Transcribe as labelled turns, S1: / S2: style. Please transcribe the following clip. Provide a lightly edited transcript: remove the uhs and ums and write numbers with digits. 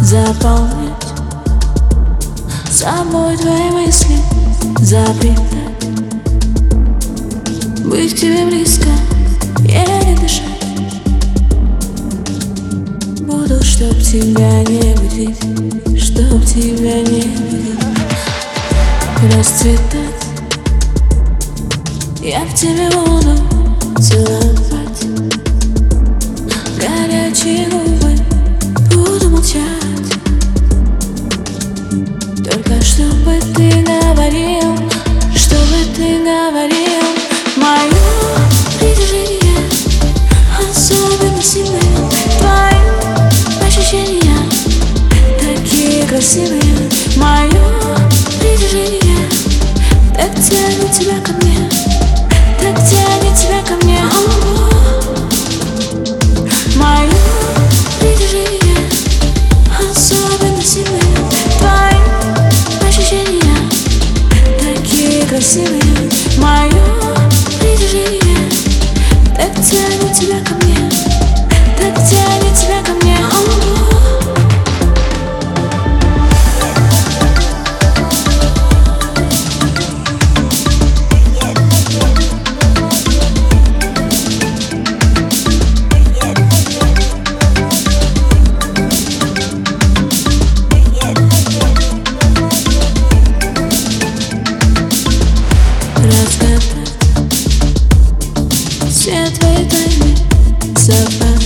S1: заполнять собой твои мысли, запретать быть к тебе близко, еле дышать. Буду, чтоб тебя не будить, чтоб тебя не будить, расцветать. Я в тебе буду целовать, горячие губы буду молчать. Только чтобы ты говорил, чтобы ты говорил. Мое притяжение особенно сильное, твои ощущения такие красивые. Мое притяжение так тянет тебя ко мне, так тянет тебя ко мне. Мое притяжение особенно сильное, твои ощущения такие красивые. Мое притяжение так тянет тебя ко мне, так тянет тебя ко мне. Разгадать все твои тайны, совпадать.